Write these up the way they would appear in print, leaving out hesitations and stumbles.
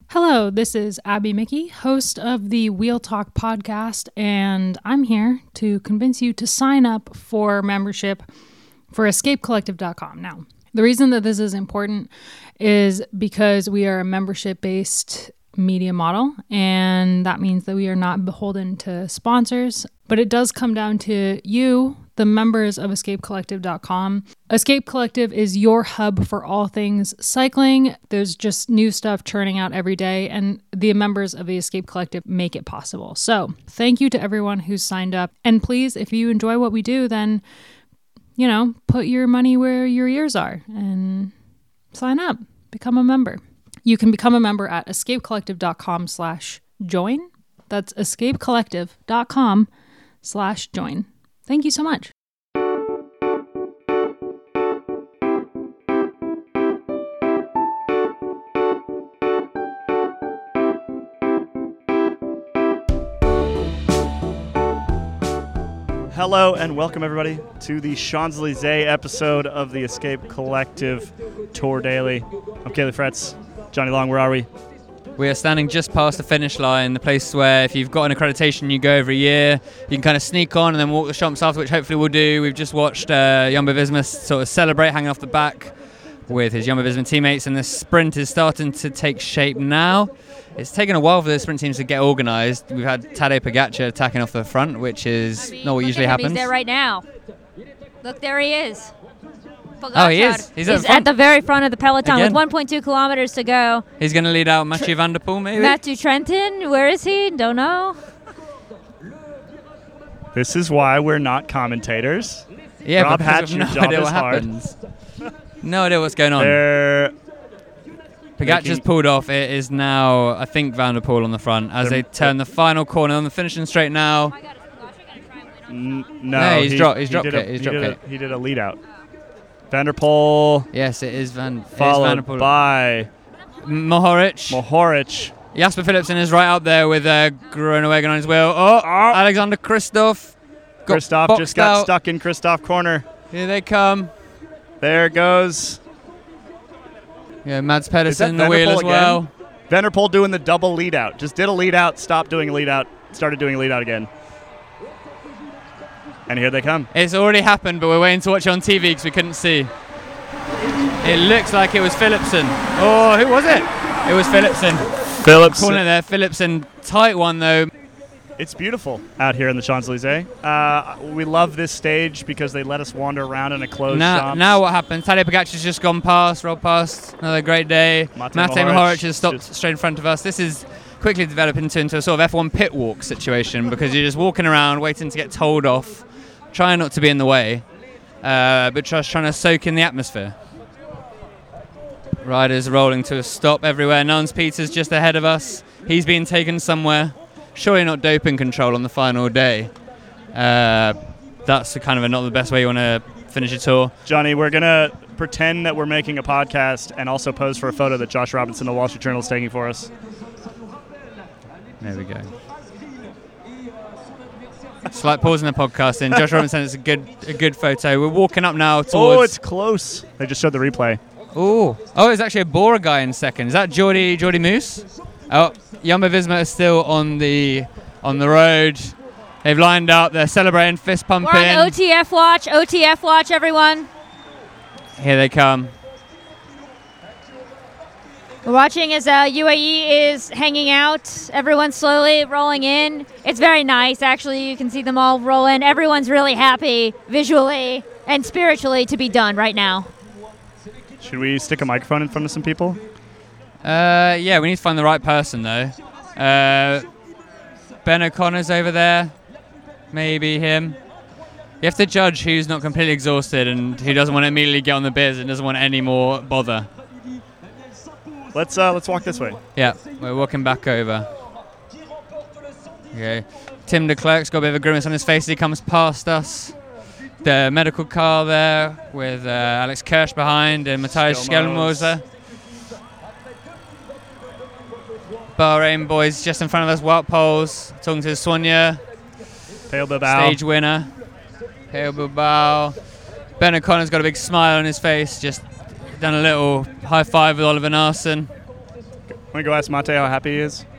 Hello, this is Abby Mickey, host of the Wheel Talk podcast, and I'm here to convince you to sign up for membership for escapecollective.com. Now, the reason that this is important is because we are a membership-based media model, and that means that we are not beholden to sponsors, but it does come down to you, the members of escapecollective.com. Escape Collective is your hub for all things cycling. There's just new stuff churning out every day, and the members of the Escape Collective make it possible. So thank you to everyone who's signed up. And please, if you enjoy what we do, then, put your money where your ears are and sign up, become a member. You can become a member at escapecollective.com/join. That's escapecollective.com/join. Thank you so much. Hello and welcome everybody to the Champs-Elysees episode of the Escape Collective Tour Daily. I'm Caleb Fretz. Johnny Long, where are we? We are standing just past the finish line, the place where if you've got an accreditation you go every year, you can kind of sneak on and then walk the Champs after, which hopefully we'll do. We've just watched Jumbo-Visma sort of celebrate, hanging off the back with his Jumbo-Visma teammates, and the sprint is starting to take shape now. It's taken a while for the sprint teams to get organised. We've had Tadej Pogačar attacking off the front, which is not what usually happens. He's there right now. Look, there he is. Pogačar. Oh, he is. He's at the very front of the peloton again, with 1.2 kilometers to go. He's going to lead out Mathieu van der Poel, maybe? Matthew Trentin, where is he? Don't know. This is why we're not commentators. Yeah, Rob Hatch, your job is hard. No idea what's going on. Pogačar's pulled off. It is now, I think, Van der Poel on the front as they turn the final corner on the finishing straight now. No, he's dropped it. He did a lead out. Van der Poel. Yes, it is Van der Poel. Followed by Mohoric. Jasper Philipsen is right up there with Groenewegen on his wheel. Alexander Kristoff. Kristoff just got stuck in Kristoff corner. Here they come. There it goes. Yeah, Mads Pedersen in the wheel as well. Van der Poel doing the double lead out. Just did a lead out, stopped doing a lead out, started doing a lead out again. And here they come. It's already happened, but we're waiting to watch it on TV because we couldn't see. It looks like it was Philipsen. Oh, who was it? It was Philipsen. Calling it there. Philipsen. Tight one, though. It's beautiful out here in the Champs-Elysees. We love this stage because they let us wander around in a closed Champs. Now what happens? Tadej Pogačar's just rolled past. Another great day. Matej Mohoric has stopped straight in front of us. This is quickly developing into a sort of F1 pit walk situation because you're just walking around waiting to get told off, trying not to be in the way, but just trying to soak in the atmosphere. Riders rolling to a stop everywhere. Nans Peters just ahead of us. He's being taken somewhere. Surely not doping control on the final day. That's kind of not the best way you want to finish a tour. Johnny, we're going to pretend that we're making a podcast and also pose for a photo that Josh Robinson of the Wall Street Journal is taking for us. There we go. Slight pause in the podcast. And Josh Robinson is a good photo. We're walking up now towards... Oh, it's close. They just showed the replay. Oh, it's actually a Bora guy in second. Is that Jordi Moose? Oh, Jumbo-Visma is still on the road. They've lined up. They're celebrating, fist pumping. We're on OTF watch, everyone. Here they come. We're watching as UAE is hanging out. Everyone's slowly rolling in. It's very nice, actually. You can see them all roll in. Everyone's really happy visually and spiritually to be done right now. Should we stick a microphone in front of some people? Yeah, we need to find the right person, though. Ben O'Connor's over there. Maybe him. You have to judge who's not completely exhausted and who doesn't want to immediately get on the biz and doesn't want any more bother. Let's walk this way. Yeah, we're walking back over. Okay. Tim de Klerk's got a bit of a grimace on his face as he comes past us. The medical car there with Alex Kirsch behind and Matthias Schellenmoser. Bahrain boys just in front of us, Wout Poels, talking to Sonia. Pale Bilbao. Stage winner. Pale Bilbao. Ben O'Connor's got a big smile on his face, just done a little high five with Oliver Naesen. Want to go ask Mate how happy he is?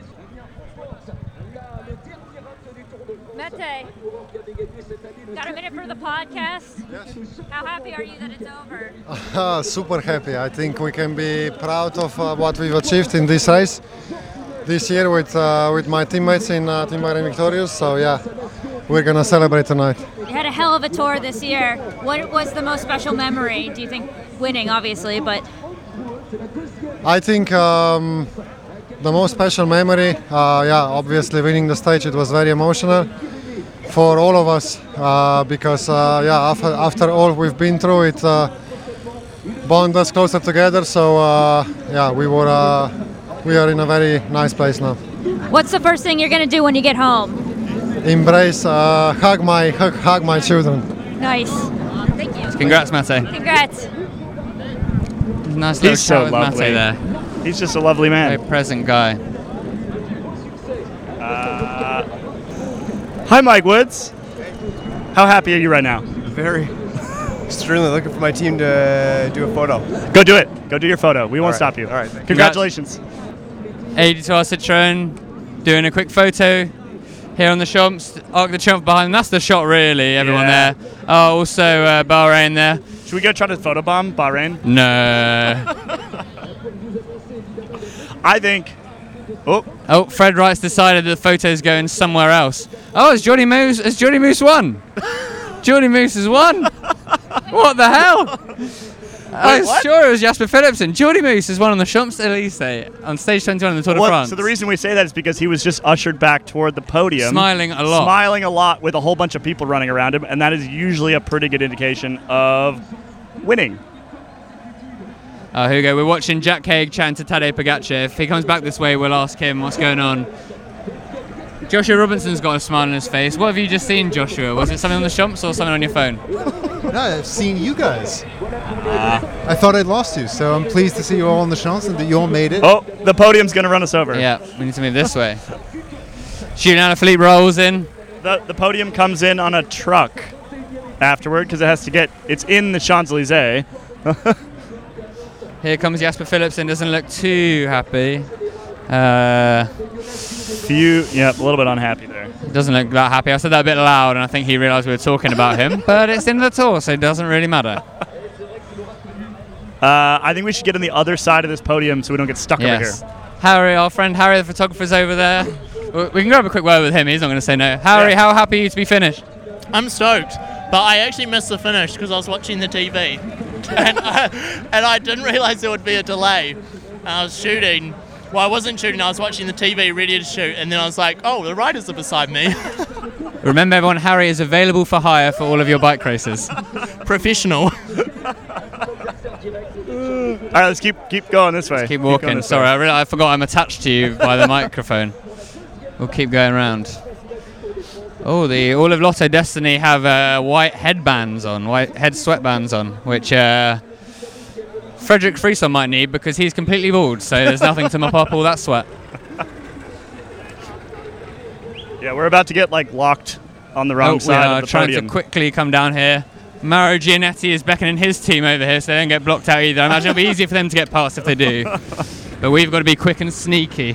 Mete, got a minute for the podcast? Yes. How happy are you that it's over? Super happy. I think we can be proud of what we've achieved in this race this year with my teammates in Team Bahrain Victorious. So yeah, we're gonna celebrate tonight. You had a hell of a tour this year. What was the most special memory? Do you think winning, obviously, but I think the most special memory, obviously winning the stage. It was very emotional for all of us because after all we've been through, it bond us closer together. So we are in a very nice place now. what's the first thing you're going to do when you get home? Embrace, hug my children. Nice. Thank you. Congrats, Mate. Congrats. Nice little He's so chat with lovely. Mate there. He's just a lovely man. Very present guy. Hi, Mike Woods. How happy are you right now? Very. Extremely looking for my team to do a photo. Go do it. Go do your photo. We won't right. stop you. All right, thank you. Congratulations. AD2R Citroën doing a quick photo here on the Champs. Arc de Triomphe behind. That's the shot, really. Everyone Yeah. there. Oh, also Bahrain there. Should we go try to photobomb Bahrain? No. I think. Oh, Fred Wright's decided that the photo's going somewhere else. Oh, has Johnny Moose won? Johnny Moose has won? What the hell? I was what? sure it was Jasper Philipsen. Johnny Moose has won on the Champs-Élysées on stage 21 of the Tour de France. So the reason we say that is because he was just ushered back toward the podium. Smiling a lot. Smiling a lot with a whole bunch of people running around him, and that is usually a pretty good indication of winning. Here we go. We're watching Jack Haig chatting to Tadej Pogacar. If he comes back this way, we'll ask him what's going on. Joshua Robinson's got a smile on his face. What have you just seen, Joshua? Was it something on the Champs or something on your phone? No, I've seen you guys. I thought I'd lost you, so I'm pleased to see you all on the Champs and that you all made it. Oh, the podium's going to run us over. Yeah, we need to move this way. Julian Alaphilippe rolls in. The podium comes in on a truck afterward because it has to get. It's in the Champs-Élysées. Here comes Jasper Philipsen. Doesn't look too happy. A little bit unhappy there. Doesn't look that happy. I said that a bit loud, and I think he realised we were talking about him. But it's in the tour, so it doesn't really matter. I think we should get on the other side of this podium so we don't get stuck over here. Harry, our friend Harry, the photographer's over there. We can grab a quick word with him. He's not going to say no. Harry, how happy are you to be finished? I'm stoked, but I actually missed the finish because I was watching the TV. and I didn't realise there would be a delay. I was shooting. Well, I wasn't shooting. I was watching the TV ready to shoot, and then I was like, oh, the riders are beside me. Remember, everyone, Harry is available for hire for all of your bike races. Professional. All right, let's keep going this way. Keep walking. going Sorry, I forgot I'm attached to you by the microphone. We'll keep going around. Oh, the All of Lotto Destiny have white headbands on, white head sweatbands on, which Frederick Friesson might need because he's completely bald, so there's nothing to mop up all that sweat. Yeah, we're about to get locked on the wrong side we are of the trying podium. to quickly come down here. Mauro Gianetti is beckoning his team over here so they don't get blocked out either. I imagine it'll be easier for them to get past if they do. But we've got to be quick and sneaky.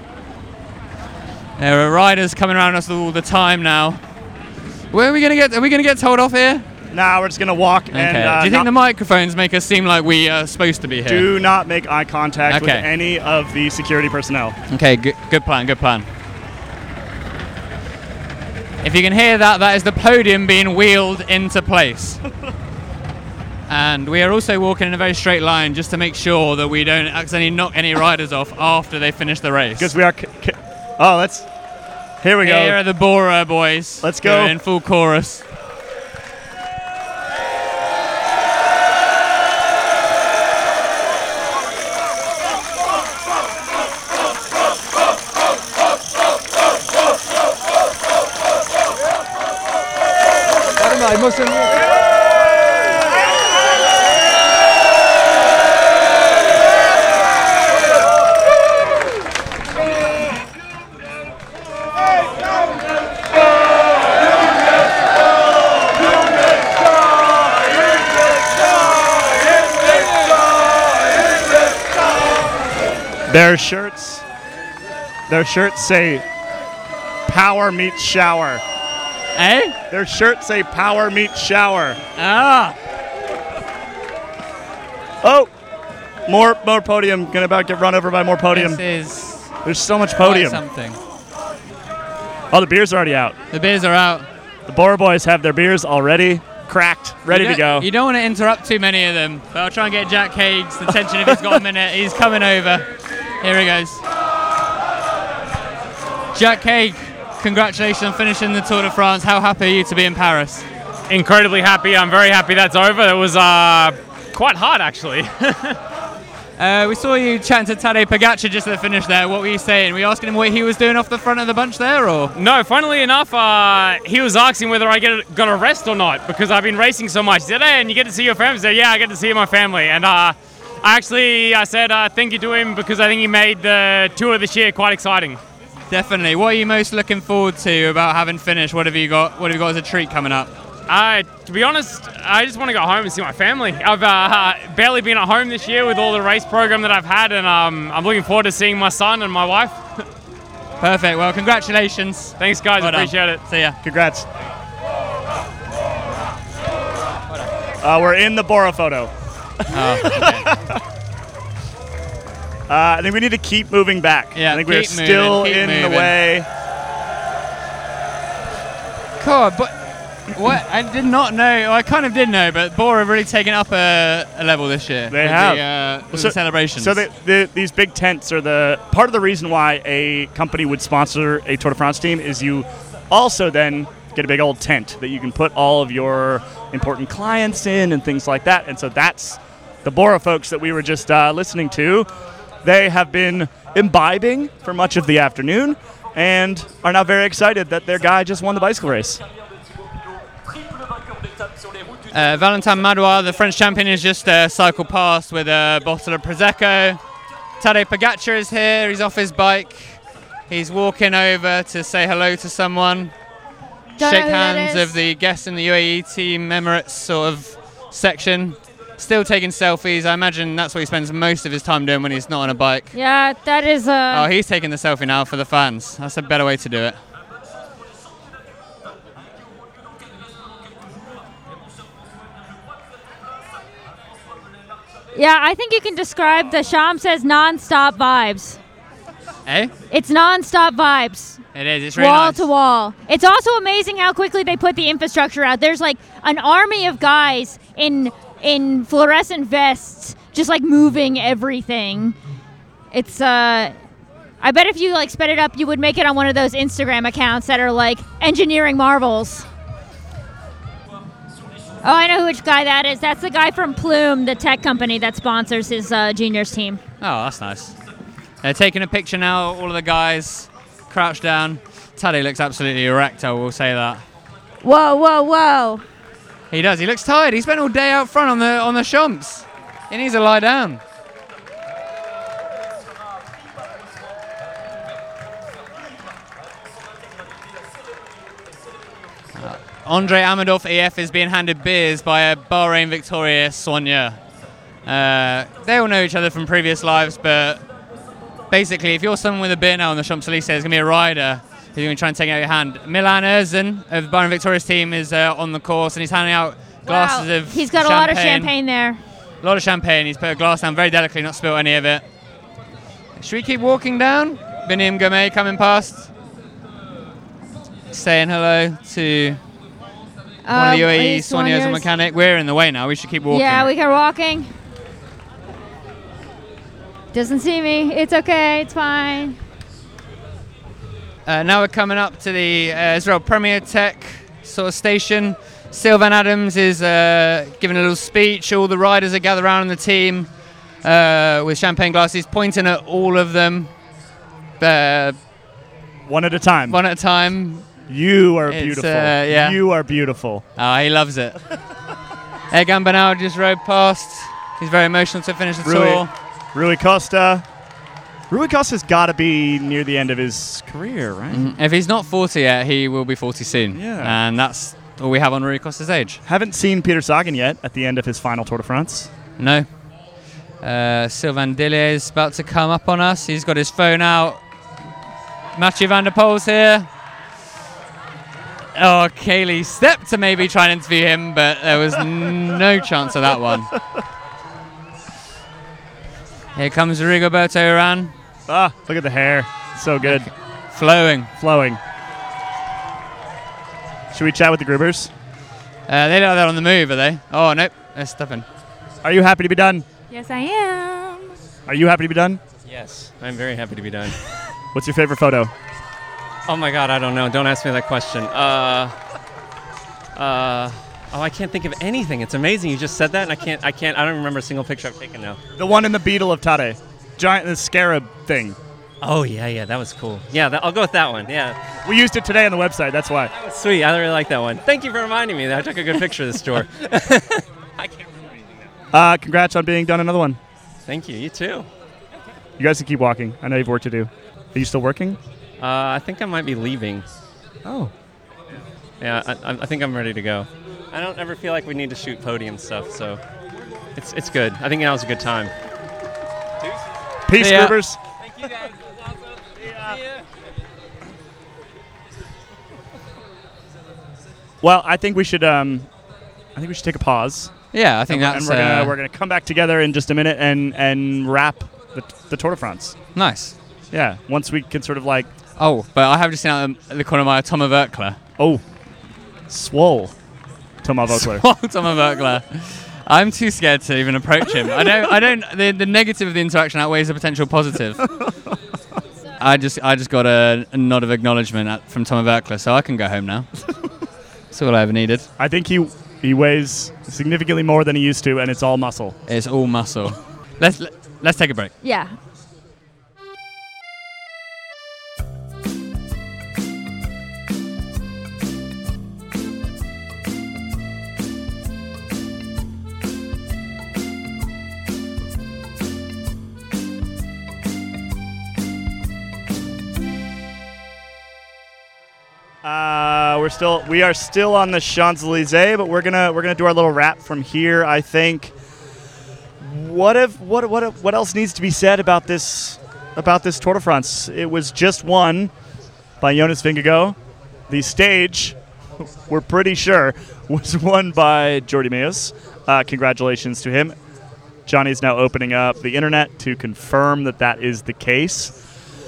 There are riders coming around us all the time now. Where are we going to get? Are we going to get told off here? Nah, we're just going to walk. Okay. And, do you think the microphones make us seem like we are supposed to be here? Do not make eye contact with Okay. any of the security personnel. Okay, good plan, good plan. If you can hear that, that is the podium being wheeled into place. And we are also walking in a very straight line just to make sure that we don't accidentally knock any riders off after they finish the race. Because we are... Here we go. Here are the Bora boys. Let's go. In full chorus. Their shirts Their shirts say "Power meets shower." Eh? Their shirts say "Power meets shower." Ah. Oh, more podium. Gonna about get run over by more podium. This is There's so much quite podium. something. Oh, the beers are already out. The beers are out. The Bora Boys have their beers already cracked, ready to go. You don't want to interrupt too many of them, but I'll try and get Jack Haig's attention if he's got a minute. He's coming over. Here he goes. Jack Haig, congratulations on finishing the Tour de France. How happy are you to be in Paris? Incredibly happy. I'm very happy that's over. It was quite hard, actually. We saw you chatting to Tadej Pogacar just at the finish there. What were you saying? Were you asking him what he was doing off the front of the bunch there, or? No, funnily enough, he was asking whether I got a rest or not, because I've been racing so much. He said, "Hey, and you get to see your family?" I said, "Yeah, I get to see my family." And I said thank you to him, because I think he made the Tour this year quite exciting. Definitely. What are you most looking forward to about having finished? What have you got? What have you got as a treat coming up? To be honest, I just want to go home and see my family. I've barely been at home this year with all the race program that I've had, and I'm looking forward to seeing my son and my wife. Perfect. Well, congratulations. Thanks, guys. Well done. Appreciate it. See ya. Congrats. We're in the Bora photo. Oh, okay. I think we need to keep moving back. Yeah, I think we're keep still moving, keep in the moving. way. God, but what? I did not know. Well, I kind of did know, but Bora have really taken up a level this year. They with have. the celebrations. So these big tents are the part of the reason why a company would sponsor a Tour de France team is you also then get a big old tent that you can put all of your important clients in and things like that. And so that's the Bora folks that we were just listening to. They have been imbibing for much of the afternoon and are now very excited that their guy just won the bicycle race. Valentin Madouas, the French champion, has just cycled past with a bottle of Prosecco. Tadej Pogacar is here. He's off his bike. He's walking over to say hello to someone. Shake hands of the guests in the UAE Team Emirates sort of section. Still taking selfies. I imagine that's what he spends most of his time doing when he's not on a bike. Yeah, that is Oh, he's taking the selfie now for the fans. That's a better way to do it. Yeah, I think you can describe the Sham says non-stop vibes. Eh? It's non-stop vibes. It is. It's really Wall nice. to wall. It's also amazing how quickly they put the infrastructure out. There's like an army of guys in fluorescent vests just like moving everything. It's I bet if you like sped it up, you would make it on one of those Instagram accounts that are like engineering marvels. Oh, I know which guy that is. That's the guy from Plume, the tech company that sponsors his juniors team. Oh, that's nice. They're taking a picture now, all of the guys crouched down. Tadej looks absolutely erect, I will say that. Whoa, whoa, whoa. He does. He looks tired. He spent all day out front on the Champs. He needs to lie down. Andre Amadov EF is being handed beers by a Bahrain victorious Sonia. They all know each other from previous lives, but basically, if you're someone with a beer now on the Champs-Élysées, there's going to be a rider who's going to try and take out your hand. Milan Erzen of the Bahrain victorious team is on the course, and he's handing out glasses of He's got a lot of champagne there. A lot of champagne. He's put a glass down very delicately, not spilled any of it. Should we keep walking down? Benim Gomez coming past, saying hello to one of the UAE Sonia's a mechanic. We're in the way now. We should keep walking. Yeah, we can walking. Doesn't see me. It's okay. It's fine. Now we're coming up to the Israel Premier Tech sort of station. Sylvan Adams is giving a little speech. All the riders are gathered around the team with champagne glasses, pointing at all of them. One at a time. One at a time. You are beautiful. Yeah. You are beautiful. Oh, he loves it. Egan Bernal just rode past. He's very emotional to finish the tour. Rui Costa. Rui Costa's got to be near the end of his career, right? Mm-hmm. If he's not 40 yet, he will be 40 soon. Yeah. And that's all we have on Rui Costa's age. Haven't seen Peter Sagan yet at the end of his final Tour de France. No. Sylvain Dillier is about to come up on us. He's got his phone out. Mathieu van der Poel's here. Oh, Kaylee stepped to maybe try and interview him, but there was no chance of that one. Here comes Rigoberto Urán. Ah, look at the hair. So good. Flowing. Should we chat with the Grubers? They look like they're on the move, are they? Oh, nope. They're stepping. Are you happy to be done? Yes, I am. Are you happy to be done? Yes, I'm very happy to be done. What's your favorite photo? Oh my God, I don't know. Don't ask me that question. I can't think of anything. It's amazing. You just said that, and I don't remember a single picture I've taken now. The one in the Beetle of Tade. Giant, the scarab thing. Oh, yeah, that was cool. Yeah, I'll go with that one, yeah. We used it today on the website, that's why. That was sweet. I really like that one. Thank you for reminding me that I took a good picture of this tour. I can't remember anything now. Congrats on being done another one. Thank you. You too. You guys can keep walking. I know you've work to do. Are you still working? I think I might be leaving. Oh. Yeah, I think I'm ready to go. I don't ever feel like we need to shoot podium stuff, so it's good. I think now's a good time. Peace, Grubers. Thank you, guys. See ya. Well, I think we should take a pause. Yeah, I think and we're gonna come back together in just a minute and wrap the Tour de France. Nice. Yeah, once we can sort of like. Oh, but I have just seen out the corner of my Thomas Voeckler. Oh, swole Thomas Voeckler. Swole Thomas Voeckler. I'm too scared to even approach him. I don't. The negative of the interaction outweighs the potential positive. I just got a nod of acknowledgement from Thomas Voeckler, so I can go home now. That's all I ever needed. I think he weighs significantly more than he used to, and it's all muscle. It's all muscle. Let's take a break. Yeah. We are still on the Champs-Élysées, but we're gonna do our little wrap from here. I think. What else needs to be said about this Tour de France? It was just won by Jonas Vingegaard. The stage, we're pretty sure, was won by Jordi Meeus. Congratulations to him. Johnny is now opening up the internet to confirm that is the case.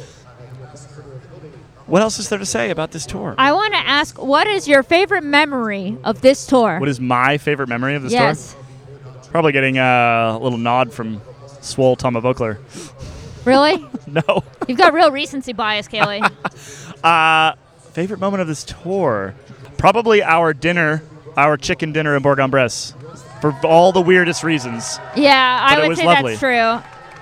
What else is there to say about this tour? I want to ask, what is your favorite memory of this tour? What is my favorite memory of this tour? Yes. Probably getting a little nod from swole Thomas Voeckler. Really? No. You've got real recency bias, Kaylee. Favorite moment of this tour? Probably our chicken dinner in Bourg-en-Bresse, for all the weirdest reasons. Yeah, I would say lovely. That's true.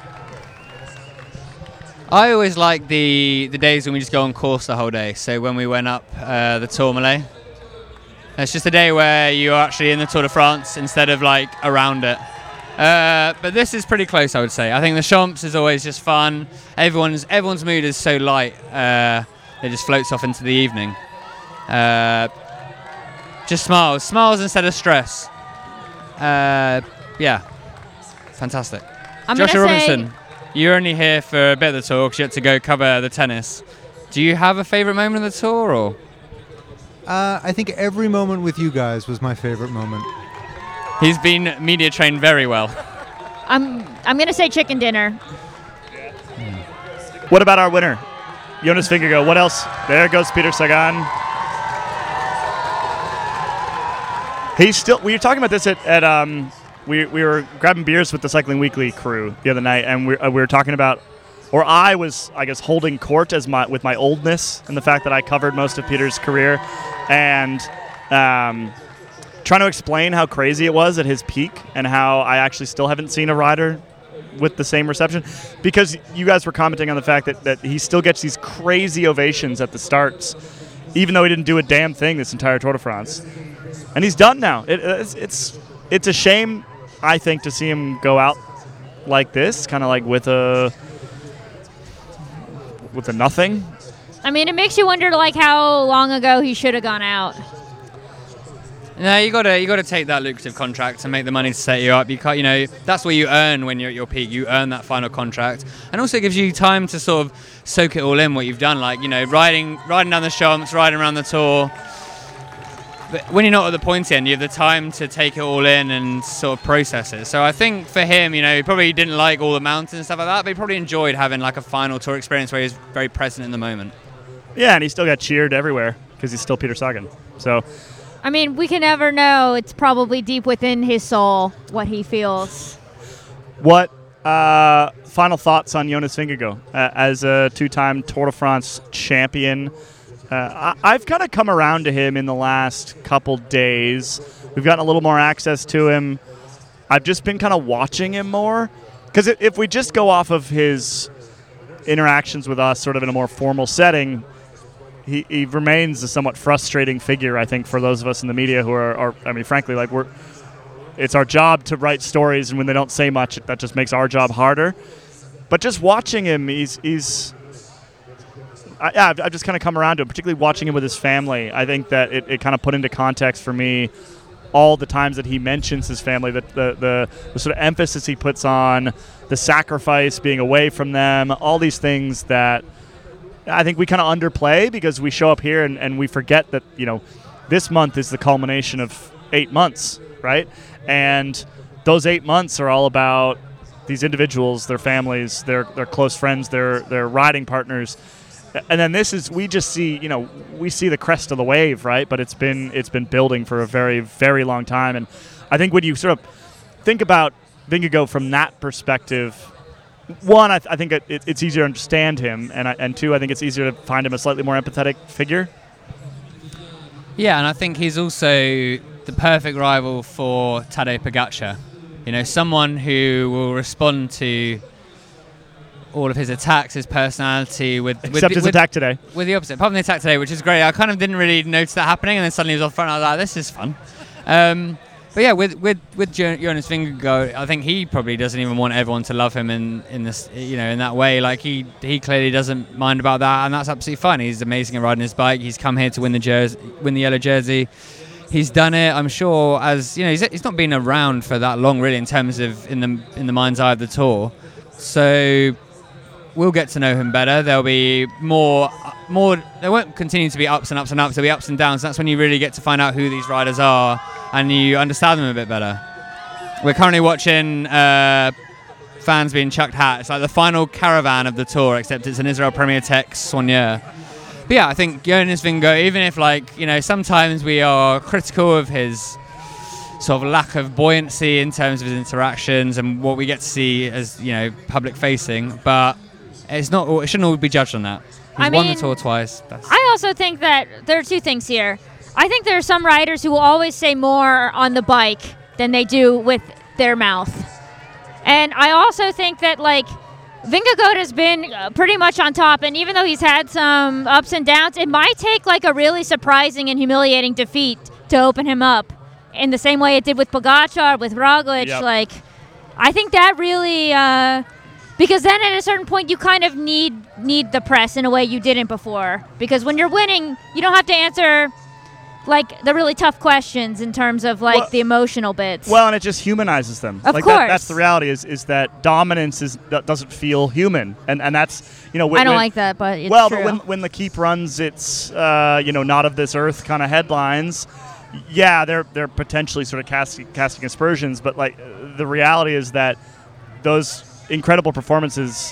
I always like the days when we just go on course the whole day. So when we went up the Tourmalet, it's just a day where you're actually in the Tour de France instead of like around it. But this is pretty close, I would say. I think the Champs is always just fun. Everyone's mood is so light. It just floats off into the evening. Just smiles instead of stress. Yeah, fantastic. Joshua Robinson. You're only here for a bit of the tour because you had to go cover the tennis. Do you have a favourite moment of the tour, or? I think every moment with you guys was my favorite moment. He's been media trained very well. I'm going to say chicken dinner. What about our winner, Jonas Vingegaard? What else? There goes Peter Sagan. We were talking about this at we were grabbing beers with the Cycling Weekly crew the other night, and we were talking about, or I was, I guess, holding court with my oldness and the fact that I covered most of Peter's career, and trying to explain how crazy it was at his peak and how I actually still haven't seen a rider with the same reception, because you guys were commenting on the fact that he still gets these crazy ovations at the starts, even though he didn't do a damn thing this entire Tour de France. And he's done now. It's a shame, I think, to see him go out like this, kind of like with a nothing. I mean, it makes you wonder, like, how long ago he should have gone out. No, you gotta take that lucrative contract and make the money to set you up. You can't, that's what you earn when you're at your peak. You earn that final contract, and also it gives you time to sort of soak it all in. What you've done, like riding down the Champs, riding around the Tour. But when you're not at the pointy end, you have the time to take it all in and sort of process it. So I think for him, he probably didn't like all the mountains and stuff like that, but he probably enjoyed having like a final Tour experience where he was very present in the moment. Yeah, and he still got cheered everywhere because he's still Peter Sagan. So, I mean, we can never know. It's probably deep within his soul what he feels. What final thoughts on Jonas Vingegaard as a two-time Tour de France champion? I've kind of come around to him in the last couple days. We've gotten a little more access to him. I've just been kind of watching him more. Because if we just go off of his interactions with us sort of in a more formal setting, he remains a somewhat frustrating figure, I think, for those of us in the media who are frankly, like it's our job to write stories, and when they don't say much, that just makes our job harder. But just watching him, I've just kind of come around to it, particularly watching him with his family. I think that it kind of put into context for me all the times that he mentions his family, the sort of emphasis he puts on the sacrifice, being away from them, all these things that I think we kind of underplay because we show up here and we forget that, this month is the culmination of 8 months, right? And those 8 months are all about these individuals, their families, their close friends, their riding partners. And then we just see, we see the crest of the wave, right? But it's been building for a very, very long time. And I think when you sort of think about Vingegaard from that perspective, one, I think it's easier to understand him, and two, I think it's easier to find him a slightly more empathetic figure. Yeah, and I think he's also the perfect rival for Tadej Pogačar. Someone who will respond to all of his attacks, his personality except his attack today. With the opposite. Apart from the attack today, which is great. I kind of didn't really notice that happening, and then suddenly he was off front. I was like, this is fun. But yeah, with Jonas Vingegaard, I think he probably doesn't even want everyone to love him in this, in that way. Like he clearly doesn't mind about that, and that's absolutely fine. He's amazing at riding his bike. He's come here to win the yellow jersey. He's done it. I'm sure, as he's not been around for that long, really, in terms of in the mind's eye of the Tour. So we'll get to know him better. There'll be more. There won't continue to be ups and ups and ups. There'll be ups and downs. That's when you really get to find out who these riders are and you understand them a bit better. We're currently watching fans being chucked hats. It's like the final caravan of the Tour, except it's an Israel Premier Tech Soigneur. But yeah, I think Jonas Vingegaard, even if sometimes we are critical of his sort of lack of buoyancy in terms of his interactions and what we get to see as public facing, but it shouldn't all be judged on that. He's won the Tour twice. I also think that there are two things here. I think there are some riders who will always say more on the bike than they do with their mouth. And I also think that, Vingegaard has been pretty much on top, and even though he's had some ups and downs, it might take, a really surprising and humiliating defeat to open him up in the same way it did with Pogačar, with Roglic. Yep. I think that really... because then at a certain point you kind of need the press in a way you didn't before. Because when you're winning, you don't have to answer the really tough questions in terms of the emotional bits. Well, and it just humanizes them. Of course. That's the reality is that dominance doesn't feel human. And that's, I don't like that, but it's true. But when the keep runs its, not of this earth kind of headlines, yeah, they're potentially sort of casting aspersions. But the reality is that those incredible performances,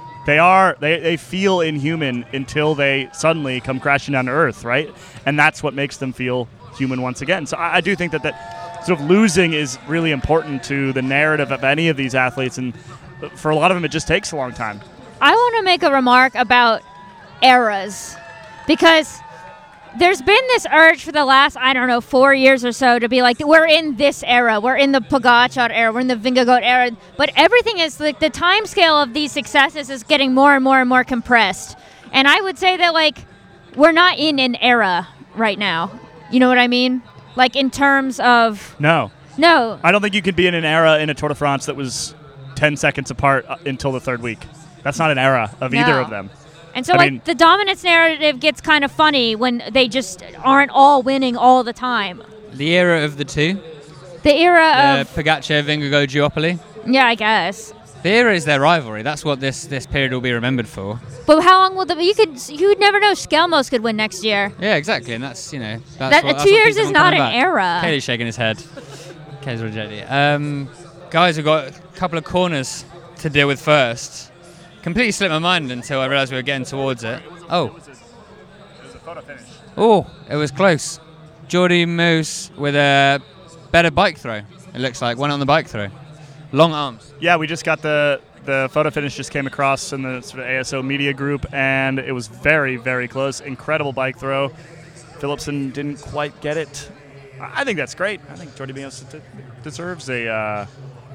they feel inhuman until they suddenly come crashing down to earth, right? And that's what makes them feel human once again. So I do think that sort of losing is really important to the narrative of any of these athletes, and for a lot of them it just takes a long time. I want to make a remark about eras, because there's been this urge for the last, 4 years or so to be we're in this era. We're in the Pogačar era. We're in the Vingegaard era. But everything is, the time scale of these successes is getting more and more and more compressed. And I would say that, we're not in an era right now. You know what I mean? In terms of... No. No. I don't think you could be in an era in a Tour de France that was 10 seconds apart until the third week. That's not an era of either of them. And so, the dominance narrative gets kind of funny when they just aren't all winning all the time. The era of the two. The era of Pogacar, Vingegaard duopoly. Yeah, I guess. The era is their rivalry. That's what this period will be remembered for. But how long will you'd never know Skelmos could win next year. Yeah, exactly, and that's that's that what, 2 years keeps is not an back. era. Kelly's shaking his head. Kelly's ready. Guys, we've got a couple of corners to deal with first. Completely slipped my mind until I realised we were getting towards it. Oh. It was a photo finish. Oh, it was close. Jordi Moose with a better bike throw. It looks like one on the bike throw. Long arms. Yeah, we just got the photo finish just came across in the sort of ASO media group, and it was very, very close. Incredible bike throw. Philipsen didn't quite get it. I think that's great. I think Jordi Moose deserves a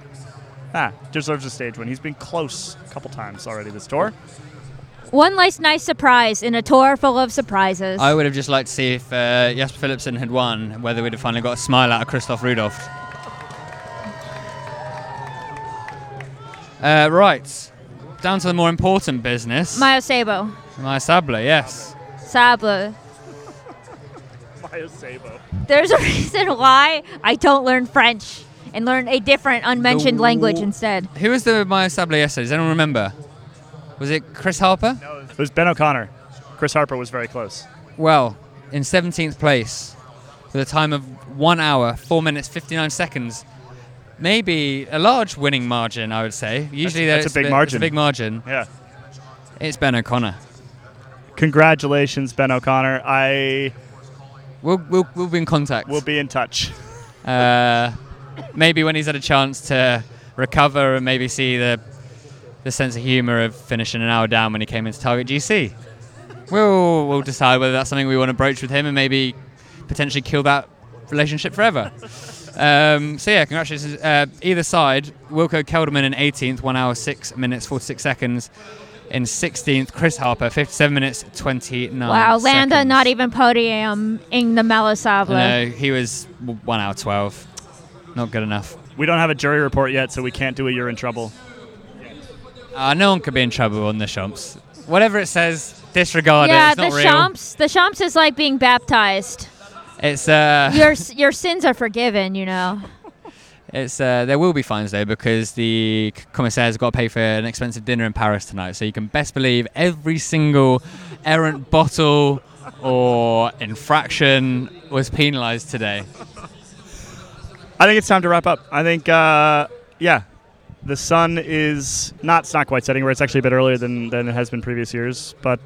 stage win. He's been close a couple times already this tour. One nice surprise in a tour full of surprises. I would have just liked to see if Jasper Philipsen had won, whether we'd have finally got a smile out of Christoph Rudolph. Right, down to the more important business. Mayo Sabo. Mayo Sable, yes. Sable. Mayo Sabo. There's a reason why I don't learn French and learn a different unmentioned language instead. Who was the Mayo Sable yesterday? Does anyone remember? Was it Chris Harper? No, it was Ben O'Connor. Chris Harper was very close. Well, in 17th place, with a time of 1 hour, 4 minutes, 59 seconds. Maybe a large winning margin, I would say. Usually that's a big margin. It's a big margin. Yeah. It's Ben O'Connor. Congratulations, Ben O'Connor. We'll be in contact. We'll be in touch. Maybe when he's had a chance to recover and maybe see the sense of humour of finishing an hour down when he came into Target GC. We'll decide whether that's something we want to broach with him and maybe potentially kill that relationship forever. Congratulations. Either side, Wilco Kelderman in 18th, 1 hour 6 minutes 46 seconds. In 16th, Chris Harper, 57 minutes 29 Wow, Landa seconds. not even podium in the Mayo Sable. No, he was 1 hour 12. Not good enough. We don't have a jury report yet, so we can't do a you're in trouble. No one could be in trouble on the Champs. Whatever it says, disregard it. It's not real. The Champs is like being baptized. It's your sins are forgiven, you know. It's there will be fines though, because the commissaires have got to pay for an expensive dinner in Paris tonight. So you can best believe every single errant bottle or infraction was penalised today. I think it's time to wrap up. I think the sun is it's not quite setting, where it's actually a bit earlier than it has been previous years. But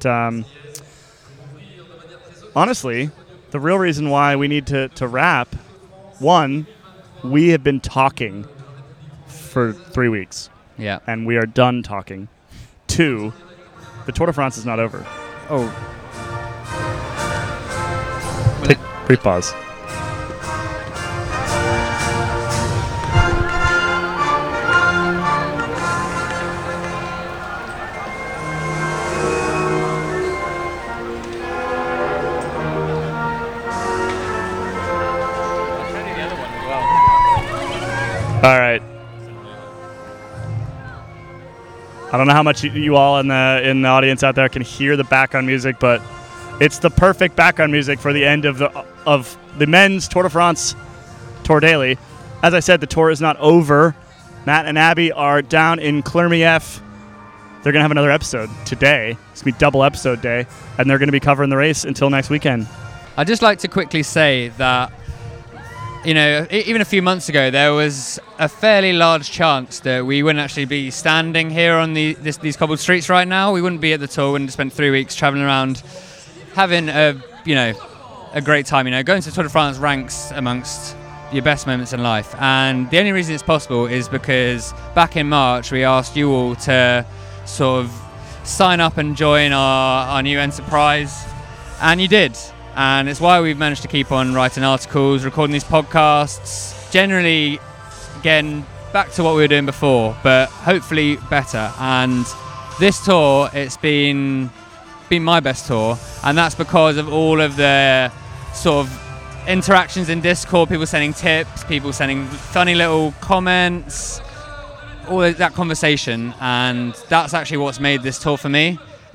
honestly, the real reason why we need to wrap, one, we have been talking for 3 weeks. Yeah. And we are done talking. Two, the Tour de France is not over. Oh. Take brief pause. All right. I don't know how much you all in the audience out there can hear the background music, but it's the perfect background music for the end of the men's Tour de France Tour Daily. As I said, the tour is not over. Matt and Abby are down in Clermont-Ferrand. They're going to have another episode today. It's going to be double episode day, and they're going to be covering the race until next weekend. I'd just like to quickly say that, you know, even a few months ago, there was a fairly large chance that we wouldn't actually be standing here on these cobbled streets right now. We wouldn't be at the tour. We wouldn't have spent 3 weeks traveling around, having a great time. You know, going to Tour de France ranks amongst your best moments in life. And the only reason it's possible is because back in March, we asked you all to sort of sign up and join our new enterprise, and you did. And it's why we've managed to keep on writing articles, recording these podcasts, generally getting back to what we were doing before, but hopefully better. And this tour, it's been my best tour, and that's because of all of the sort of interactions in Discord, people sending tips, people sending funny little comments, all of that conversation. And that's actually what's made this tour for me.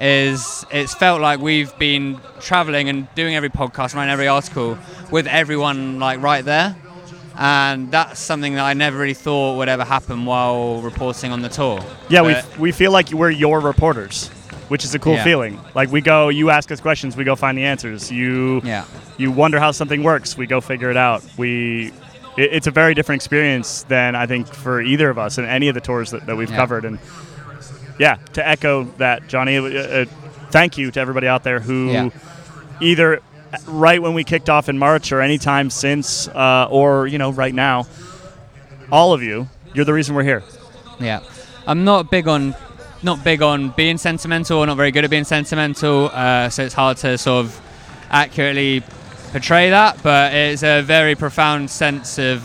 is it's felt like we've been traveling and doing every podcast, writing every article with everyone like right there. And that's something that I never really thought would ever happen while reporting on the tour. Yeah, But we feel like we're your reporters, which is a cool feeling. Like we go, you ask us questions, we go find the answers. You wonder how something works, we go figure it out. It's a very different experience than I think for either of us in any of the tours that we've covered. And yeah, to echo that, Johnny, thank you to everybody out there who either right when we kicked off in March or any time since, or right now, all of you, you're the reason we're here. Yeah, I'm not big on being sentimental, or not very good at being sentimental, so it's hard to sort of accurately portray that, but it's a very profound sense of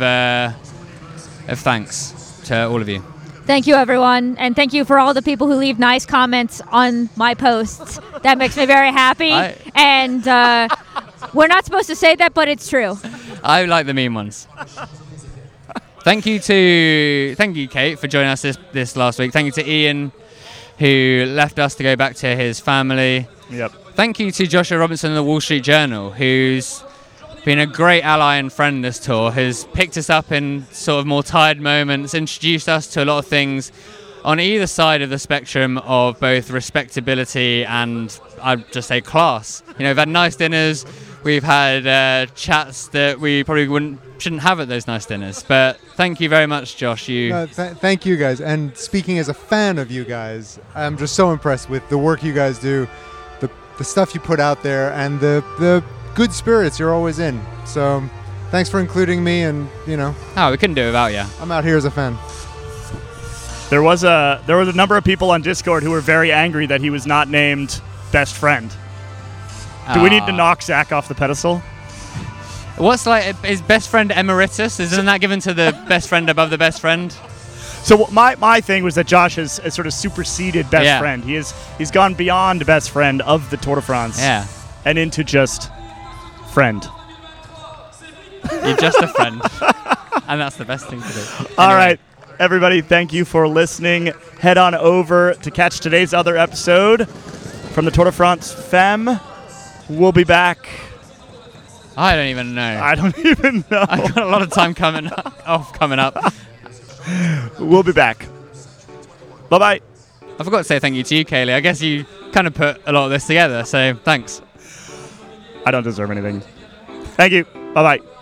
thanks to all of you. Thank you, everyone, and thank you for all the people who leave nice comments on my posts. That makes me very happy, and we're not supposed to say that, but it's true. I like the mean ones. Thank you, Kate, for joining us this last week. Thank you to Ian, who left us to go back to his family. Yep. Thank you to Joshua Robinson of the Wall Street Journal, who's been a great ally and friend this tour, has picked us up in sort of more tired moments, introduced us to a lot of things on either side of the spectrum of both respectability and, I'd just say, class. We've had nice dinners, we've had chats that we probably shouldn't have at those nice dinners. But thank you very much, Josh. Thank you guys. And speaking as a fan of you guys, I'm just so impressed with the work you guys do, the stuff you put out there, and the good spirits you're always in. So thanks for including me, and Oh, we couldn't do it without you. I'm out here as a fan. There was a number of people on Discord who were very angry that he was not named best friend. Do we need to knock Zach off the pedestal? What's is best friend emeritus? Isn't that given to the best friend above the best friend? So my thing was that Josh has sort of superseded best friend. He's gone beyond best friend of the Tour de France. Yeah. And into just friend. You're just a friend. And that's the best thing to do. Anyway. All right, everybody, thank you for listening. Head on over to catch today's other episode from the Tour de France Femme. We'll be back. I don't even know. I don't even know. I've got a lot of time coming up. We'll be back. Bye-bye. I forgot to say thank you to you, Kaylee. I guess you kind of put a lot of this together, so thanks. I don't deserve anything. Thank you. Bye-bye.